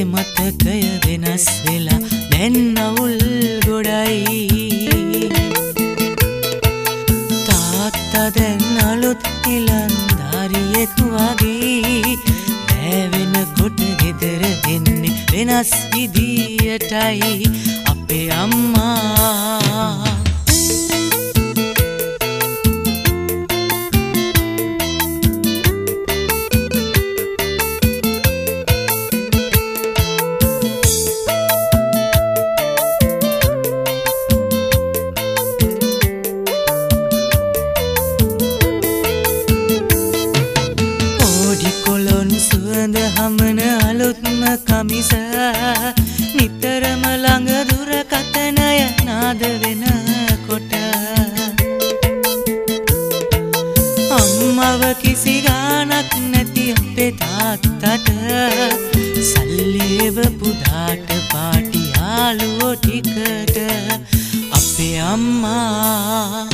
මතකය වෙනස් වෙලා දැන් අවුල් ගොඩයි තාත්තා දැන් අලුත් ඉලන්දාරියෙක් වගේ ඇවෙනකොට ගෙදර එන්නේ වෙනස් විදියටයි අපේ අම්මා සුවඳ හමන අලුත්ම කමිස නිතරම ළඟ දුරකථනය නාද වෙනකොට අම්මව කිසි ගානක් නැති අපේ තාත්තට සල්ලි එවපු දාට පාටි යාළුවෝ ටිකට අපේ අම්මා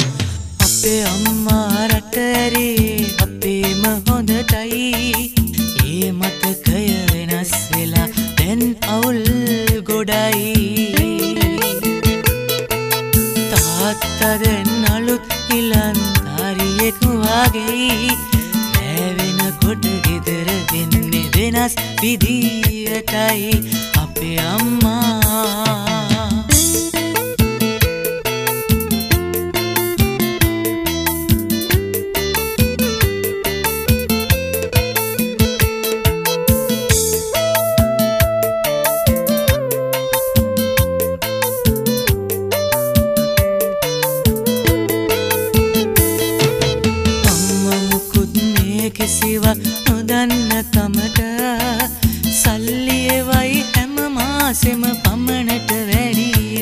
රටරේ අපේම හොඳටයි ඒ මතකය වෙනස් වෙලා දැන් අවුල් ගොඩයි තාත්තා දැන් අලුත් ඉලන්දාරියෙක් වගේ ඇවෙනකොට ගෙදර එන්නේ වෙනස් විදියටයි අපේ අම්මා කිසිවක් නොදන්න කමට සල්ලි එවයි හැම මාසෙම පමණට වැඩිය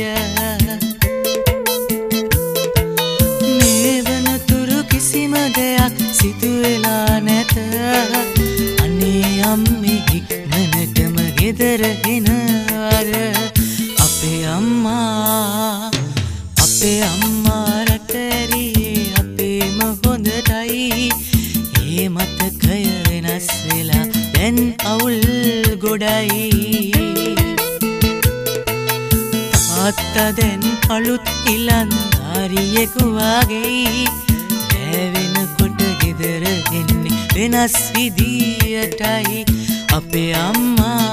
මේ වනතුරු කිසිම දෙයක් සිදු වෙලා නැත අනේ අම්මේ ඉක්මනටම ගෙදර එනවද අපේ අම්මා රටරේ අපේම හොඳටයි ඒ මතකය වෙනස් වෙලා දැන් අවුල් ගොඩයි තාත්තා දැන් අලුත් ඉලන්දාරියෙක් වගේ ඇවෙනකොට ගෙදර එන්නේ වෙනස් විදියටයි අපේ අම්මා